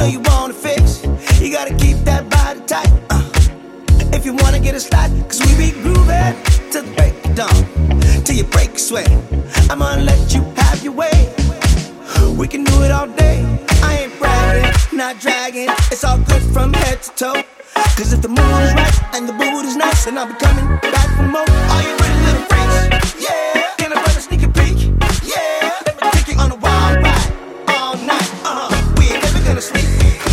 know you wanna fix. You gotta keep that body tight. If you wanna get a slide, cause we be grooving till the break of dawn, till you break a sweat. I'm gonna let you have your way. We can do it all day. I ain't bragging, not dragging. It's all good from head to toe. Cause if the mood is right and the mood is nice, then I'll be coming back for more. Are you ready, little freaks? Yeah. Can I run a sneaky peek? Yeah. Let me take you on a wild ride all night. We ain't never gonna sleep.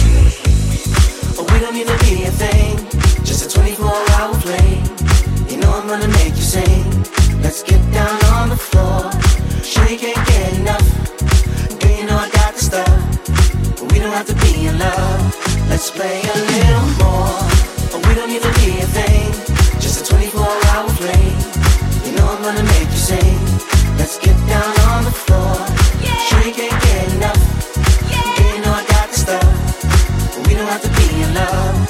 Oh, we don't need to be a thing, just a 24-hour flame. You know I'm gonna make you sing. Let's get down on the floor. Sure you can't get enough. Girl, you know I got the stuff. But we don't have to be in love. Let's play a little more. Oh, we don't need to be a thing, just a 24-hour flame. You know I'm gonna make you sing. Let's get down on the floor. Sure you can't get enough. Girl, you know I got the stuff. But we don't have to be in love.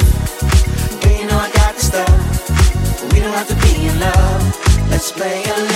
Let's play a